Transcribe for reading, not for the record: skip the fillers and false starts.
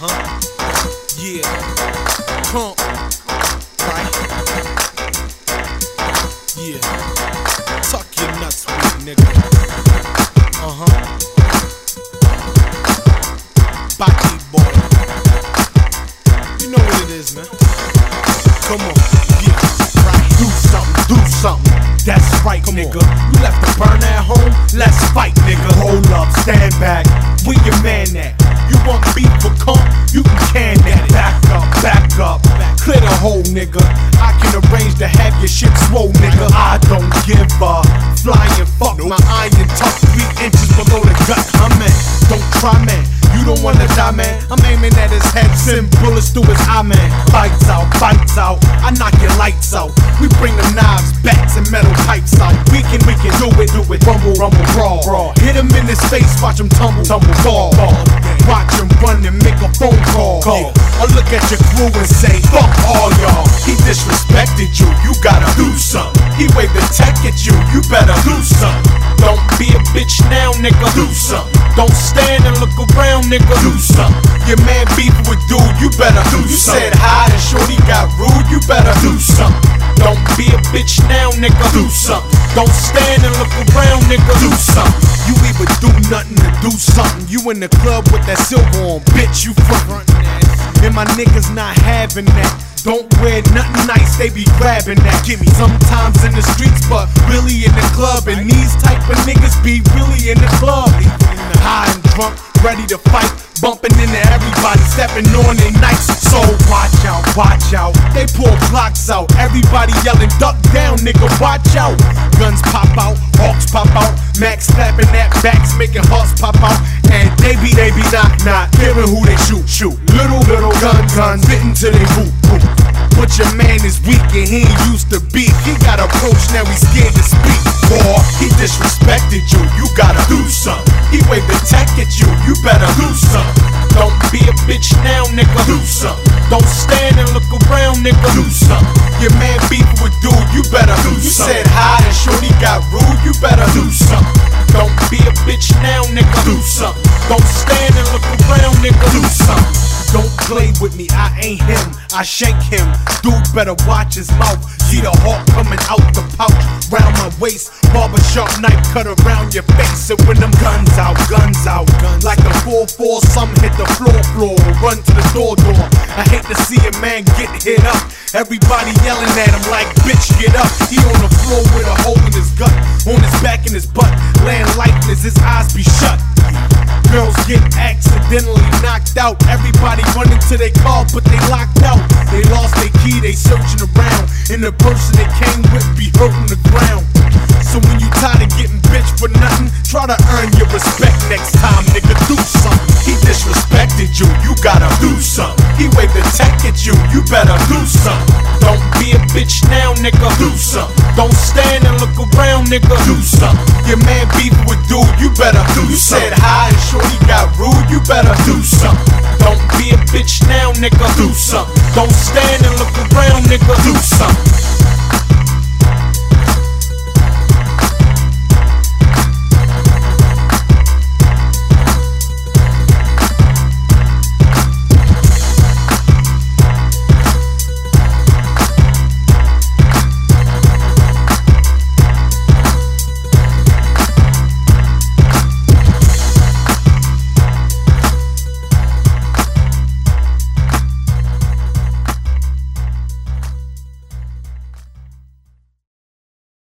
Yeah. Crump. Right? Yeah. Tuck your nuts, big nigga. Baki boy. You know what it is, man. Come on. Yeah. Right. Do something. That's right, Come nigga. on. You left the burn at home? Let's fight, nigga. Hold up, stand back. Where your man at? You want beef for comp? You can that. Back up. Clear the hole, nigga. I can arrange to have your shit swole, nigga. I don't give a flying fuck. Nope. My iron tucked 3 inches below the gut. Don't try, man. You don't wanna die, man. I'm aiming at his head, send bullets through his eye, man. Bites out. I knock your lights out. We bring the knives, bats, and metal pipes out. We can do it. Rumble, brawl. Hit him in his face, watch him tumble, fall. Watch him run and make a phone call. Or look at your crew and say, fuck all y'all. He disrespected you, you gotta do something. He waved the tech at you, you better do something. Don't be a bitch now, nigga, do something. Don't stand and look around, nigga, do something. Your man beefing with dude, you better do something. You said hi and shorty got rude, you better do something. Don't be a bitch now, nigga, do something. Don't stand and look around, nigga, do something. You either do nothing or do something. You in the club with that silver on, bitch, you front. And my niggas not having that. Don't wear nothing nice, they be grabbing that. Give me sometimes in the streets, but really in the club. And these type of niggas be really in the club. High and drunk, ready to fight, bumping into everybody, stepping on their nights. So watch out. They pull blocks out, everybody yelling, duck down, nigga, watch out. Guns pop out, hawks pop out, Max slapping at backs, making hearts pop out. And they be not caring who they shoot. Little guns fitting to they boot. But your man is weak and he ain't used to beef. He got approached, now he's scared to speak. Or he disrespected you, you gotta do something. He waved the tech at you, you better do something. Don't be a bitch now, nigga, do something. Don't stand and look around, nigga, do something. Your man beefing with dude, you better do something. You said hi and shorty got rude, you better do something. Don't be a bitch now, nigga, do something. Don't stand and look around, nigga, do something. Don't play with me, I ain't him, I shank him. Dude better watch his mouth. See the hawk coming out the pouch, round my waist. Barbershop knife cut around your face. And when them guns out. Like a 4-4, some hit the floor. Run to the door. I hate to see a man get hit up. Everybody yelling at him like, bitch, get up. He on the floor with a hole in his gut, on his back and his butt, laying lifeless, his eyes be shut. Girls get accidentally knocked out. Everybody running to their car, but they locked out. They lost their key, they searching around. And the person they came with be hurting the ground. So when you tired of getting bitch for nothing, try to earn your respect next time, nigga, do something. He disrespected you, you gotta do something. He waved the tech at you, you better do something. Don't be a bitch now, nigga, do something. Don't stand and look around, nigga, do something. Your man beefing with dude, you better do something. You said hi and shorty got rude, you better do something. Don't be a bitch now, nigga, do something. Don't stand and look around, nigga, do something.